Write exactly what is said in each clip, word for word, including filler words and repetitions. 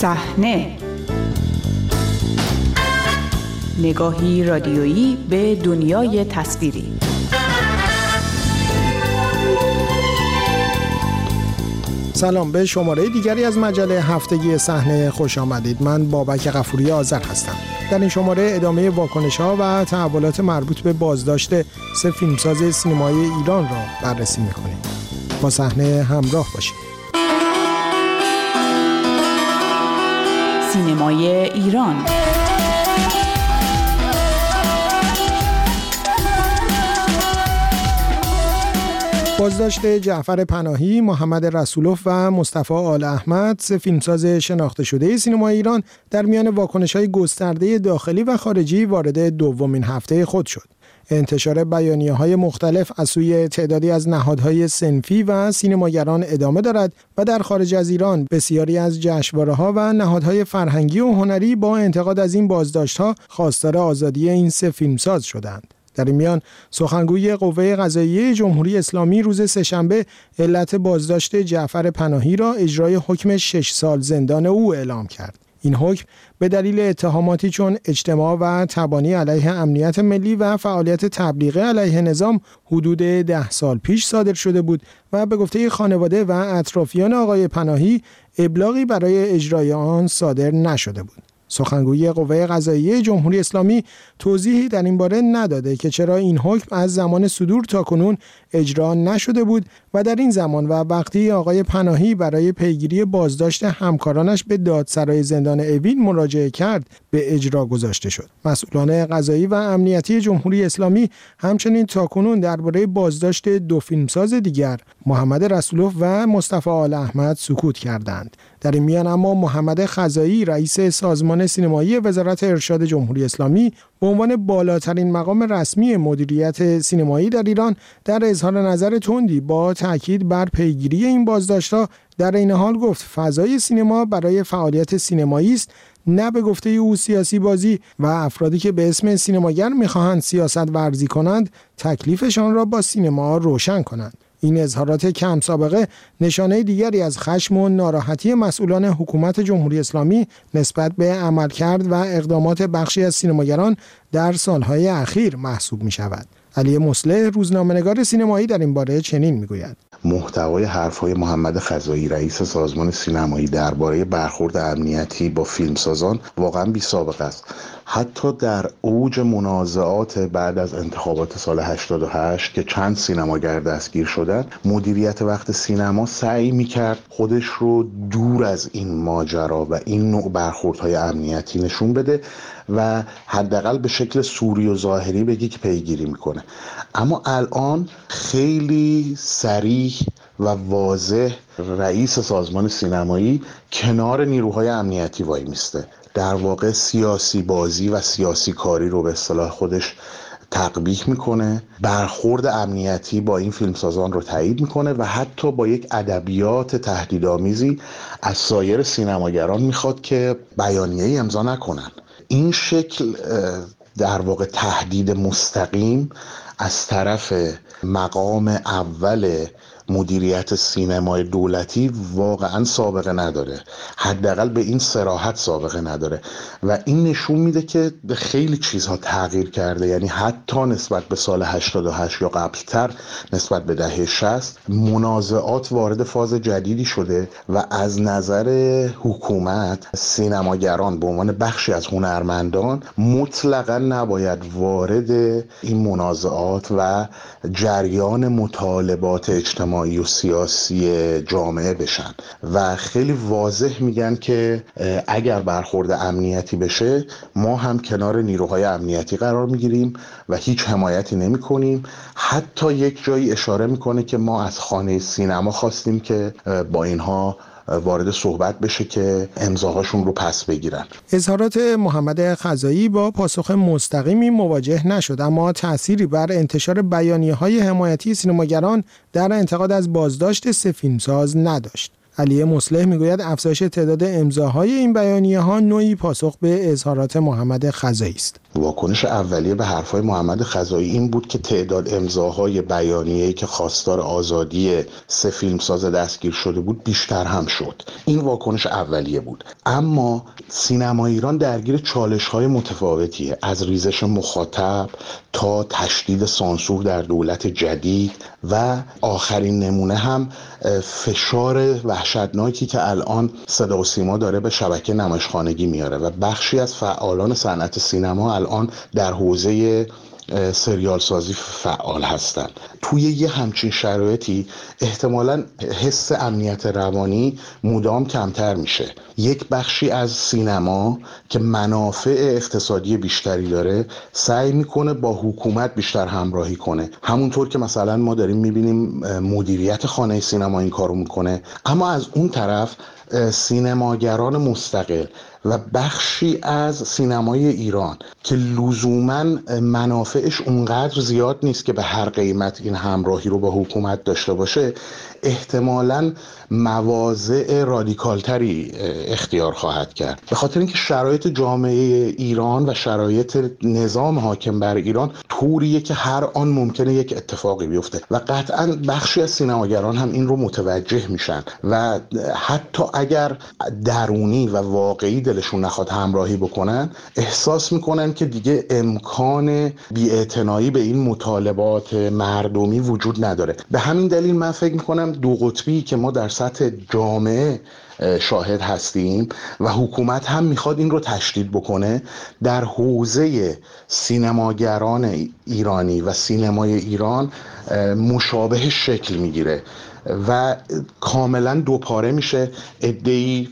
صحنه، نگاهی رادیویی به دنیای تصویری. سلام، به شماره دیگری از مجله هفتگی صحنه خوش آمدید. من بابک غفوری آذر هستم. در این شماره ادامه واکنش‌ها و تحولات مربوط به بازداشت سه فیلمساز سینمایی ایران را بررسی می‌کنیم. با صحنه همراه باشید. سینمای ایران. بازداشت جعفر پناهی، محمد رسولوف و مصطفی آل احمد، سه فیلمساز شناخته شده سینمای ایران، در میان واکنش‌های گسترده داخلی و خارجی وارد دومین هفته خود شد. انتشار بیانیه‌های مختلف از سوی تعدادی از نهادهای صنفی و سینماگران ادامه دارد و در خارج از ایران بسیاری از جشنواره‌ها و نهادهای فرهنگی و هنری با انتقاد از این بازداشت‌ها خواستار آزادی این سه فیلمساز شدند. در این میان سخنگوی قوه قضاییه جمهوری اسلامی روز سه‌شنبه علت بازداشت جعفر پناهی را اجرای حکم شش سال زندان او اعلام کرد. این حکم به دلیل اتهاماتی چون اجتماع و تبانی علیه امنیت ملی و فعالیت تبلیغی علیه نظام حدود ده سال پیش صادر شده بود و به گفته خانواده و اطرافیان آقای پناهی ابلاغی برای اجرای آن صادر نشده بود. سخنگوی قوه قضاییه جمهوری اسلامی توضیحی در این باره نداده که چرا این حکم از زمان صدور تا کنون اجرا نشده بود و در این زمان و وقتی آقای پناهی برای پیگیری بازداشت همکارانش به دادسرای زندان اوین مراجعه کرد به اجرا گذاشته شد. مسئولان قضایی و امنیتی جمهوری اسلامی همچنین تا کنون درباره بازداشت دو فیلمساز دیگر، محمد رسولوف و مصطفی آل احمد، سکوت کردند. در این میان اما محمد خزایی، رئیس سازمان سینمایی وزارت ارشاد جمهوری اسلامی، به عنوان بالاترین مقام رسمی مدیریت سینمایی در ایران، در اظهار نظر تندی با تاکید بر پیگیری این بازداشت‌ها در این حال گفت فضای سینما برای فعالیت سینمایی است، نه به گفته او سیاسی بازی، و افرادی که به اسم سینماگر می‌خواهند سیاست ورزی کنند تکلیفشان را با سینما روشن کنند. این اظهارات کم سابقه نشانه دیگری از خشم و ناراحتی مسئولان حکومت جمهوری اسلامی نسبت به عملکرد و اقدامات بخشی از سینماگران در سالهای اخیر محسوب می شود. علی مصلح، روزنامه‌نگار سینمایی، در این باره چنین میگوید: محتوای حرف‌های محمد خزایی، رئیس سازمان سینمایی، درباره برخورد امنیتی با فیلمسازان واقعا بی‌سابقه است. حتی در اوج منازعات بعد از انتخابات سال هشتاد و هشت که چند سینماگر دستگیر شدند، مدیریت وقت سینما سعی می‌کرد خودش رو دور از این ماجرا و این نوع برخوردهای امنیتی نشون بده و حداقل به شکل سوری و ظاهری بگی که پیگیری میکنه. اما الان خیلی صریح و واضح رئیس سازمان سینمایی کنار نیروهای امنیتی وای میسته. در واقع سیاسی بازی و سیاسی کاری رو به اصطلاح خودش تقبیح میکنه، برخورد امنیتی با این فیلمسازان رو تایید میکنه و حتی با یک ادبیات تهدیدآمیزی از سایر سینماگران میخواد که بیانیه‌ای امضا نکنن. این شکل در واقع تهدید مستقیم از طرف مقام اول مدیریت سینمای دولتی واقعا سابقه نداره، حداقل به این صراحت سابقه نداره و این نشون میده که خیلی چیزها تغییر کرده. یعنی حتی نسبت به سال هشتاد و هشت یا قبلتر، نسبت به دهه شصت، منازعات وارد فاز جدیدی شده و از نظر حکومت سینماگران به عنوان بخشی از هنرمندان مطلقا نباید وارد این منازعات و جریان مطالبات اجتماعی و سیاسی جامعه بشن و خیلی واضح میگن که اگر برخورد امنیتی بشه ما هم کنار نیروهای امنیتی قرار میگیریم و هیچ حمایتی نمی کنیم. حتی یک جایی اشاره میکنه که ما از خانه سینما خواستیم که با اینها وارد صحبت بشه که امضاهاشون رو پس بگیرن. اظهارات محمد خزایی با پاسخ مستقیمی مواجه نشد، اما تأثیری بر انتشار بیانیه‌های حمایتی سینماگران در انتقاد از بازداشت سه فیلمساز نداشت. علی مصلح میگوید افزایش تعداد امضاهای این بیانیه‌ها نوعی پاسخ به اظهارات محمد خزائی است. واکنش اولیه به حرفهای محمد خزائی این بود که تعداد امضاهای بیانیه‌ای که خواستار آزادی سه فیلمساز دستگیر شده بود بیشتر هم شد. این واکنش اولیه بود. اما سینما ایران درگیر چالش‌های متفاوتیه، از ریزش مخاطب تا تشدید سانسور در دولت جدید و آخرین نمونه هم فشار وحشتناکی که الان صدا و سیما داره به شبکه نمایشخانگی میاره و بخشی از فعالان صنعت سینما الان در حوزه سریال سازی فعال هستن. توی یه همچین شرایطی احتمالاً حس امنیت روانی مدام کمتر میشه. یک بخشی از سینما که منافع اقتصادی بیشتری داره سعی میکنه با حکومت بیشتر همراهی کنه، همونطور که مثلا ما داریم میبینیم مدیریت خانه سینما این کارو میکنه. اما از اون طرف سینماگران مستقل و بخشی از سینمای ایران که لزوماً منافعش اونقدر زیاد نیست که به هر قیمت این همراهی رو با حکومت داشته باشه، احتمالاً مواضع رادیکالتری اختیار خواهد کرد، به خاطر اینکه شرایط جامعه ایران و شرایط نظام حاکم بر ایران طوریه که هر آن ممکنه یک اتفاقی بیفته و قطعاً بخشی از سینماگران هم این رو متوجه میشن و حتی اگر درونی و واقعی دلشون نخواد همراهی بکنن، احساس میکنن که دیگه امکان بی‌اعتنایی به این مطالبات مردمی وجود نداره. به همین دلیل من فکر میکنم دو قطبی که ما در سطح جامعه شاهد هستیم و حکومت هم میخواد این رو تشدید بکنه، در حوزه سینماگران ایرانی و سینمای ایران مشابه شکل میگیره و کاملا دوپاره میشه. عده‌ای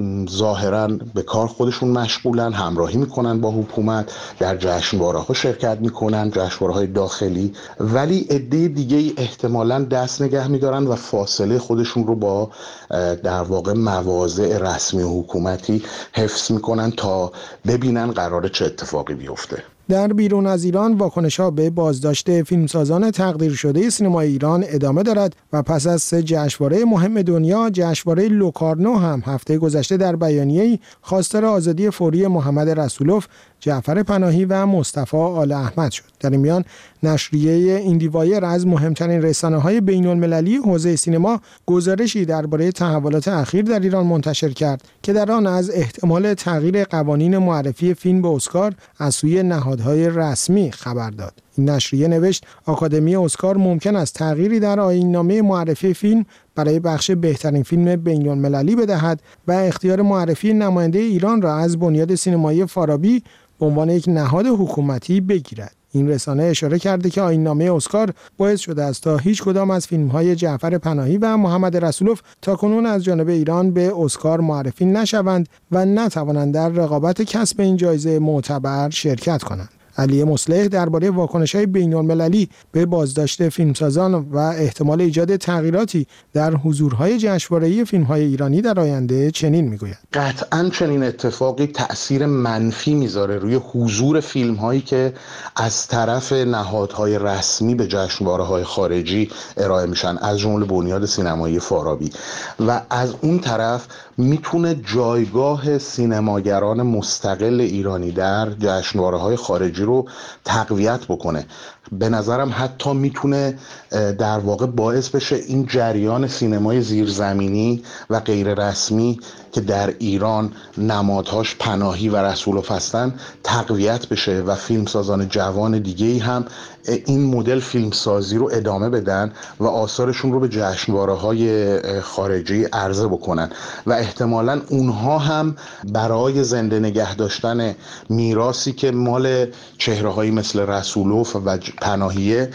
ظاهراً به کار خودشون مشغولن، همراهی میکنن با حکومت، در جشنواره‌ها شرکت میکنن، جشنواره‌های داخلی، ولی عده دیگه احتمالاً دست نگه میدارن و فاصله خودشون رو با در واقع مواضع رسمی و حکومتی حفظ میکنن تا ببینن قراره چه اتفاقی بیفته. در بیرون از ایران واکنش‌ها به بازداشت فیلمسازان تقدیر شده سینمای ایران ادامه دارد و پس از سه جشنواره مهم دنیا، جشنواره لوکارنو هم هفته گذشته در بیانیه‌ای خواستار آزادی فوری محمد رسولوف، جعفر پناهی و مصطفی آل احمد شد. در این میان نشریه ایندیوایر از مهمترین رسانه‌های بین‌المللی حوزه سینما گزارشی درباره تحولات اخیر در ایران منتشر کرد که در آن از احتمال تغییر قوانین معرفی فیلم به اسکار از سوی نهادهای رسمی خبر داد. این نشریه نوشت آکادمی اسکار ممکن است تغییری در آیین‌نامه معرفی فیلم برای بخش بهترین فیلم بین‌المللی بدهد و اختیار معرفی نماینده ایران را از بنیاد سینمایی فارابی به عنوان یک نهاد حکومتی بگیرد. این رسانه اشاره کرده که آیین‌نامه اسکار باعث شده است تا هیچ کدام از فیلم‌های جعفر پناهی و محمد رسولوف تاکنون از جانب ایران به اسکار معرفی نشوند و نتوانند در رقابت کسب این جایزه معتبر شرکت کنند. علی مصلح درباره واکنش‌های بین‌المللی به بازداشت فیلمسازان و احتمال ایجاد تغییراتی در حضورهای جشنواره‌ای فیلم‌های ایرانی در آینده چنین می‌گوید: قطعاً چنین اتفاقی تأثیر منفی میذاره روی حضور فیلم‌هایی که از طرف نهادهای رسمی به جشنواره‌های خارجی ارائه میشن، از جمله بنیاد سینمایی فارابی، و از اون طرف میتونه جایگاه سینماگران مستقل ایرانی در جشنواره‌های خارجی رو تقویت بکنه. به نظرم حتی میتونه در واقع باعث بشه این جریان سینمای زیرزمینی و غیر رسمی که در ایران نمادهاش پناهی و رسولوف هستن تقویت بشه و فیلمسازان جوان دیگه‌ای هم این مدل فیلمسازی رو ادامه بدن و آثارشون رو به جشنواره‌های خارجی عرضه بکنن و احتمالاً اونها هم برای زنده نگه داشتن میراثی که مال چهره‌هایی مثل رسولوف و پناهیه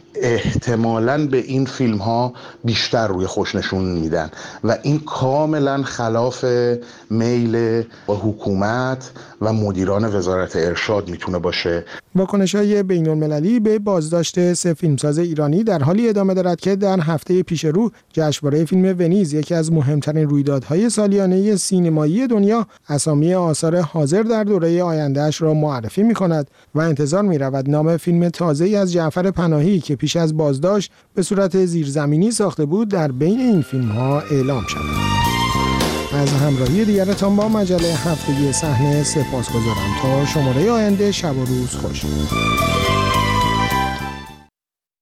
احتمالاً به این فیلم ها بیشتر روی خوش نشون میدن و این کاملا خلاف میل با حکومت و مدیران وزارت ارشاد میتونه باشه. واکنش‌های بین‌المللی به بازداشت سه فیلمساز ایرانی در حالی ادامه دارد که در هفته پیش رو جشنواره فیلم ونیز، یکی از مهمترین رویدادهای سالیانه سینمایی دنیا، اسامی آثار حاضر در دوره آینده‌اش را معرفی می‌کند و انتظار می‌رود نام فیلم تازه‌ای از جعفر پناهی که پیش از بازداشت به صورت زیرزمینی ساخته بود در بین این فیلم‌ها اعلام شود. از همراهی دیگرتان با مجله هفتگی صحنه سپاسگزارم. تا شماره آینده، شب و روز خوش.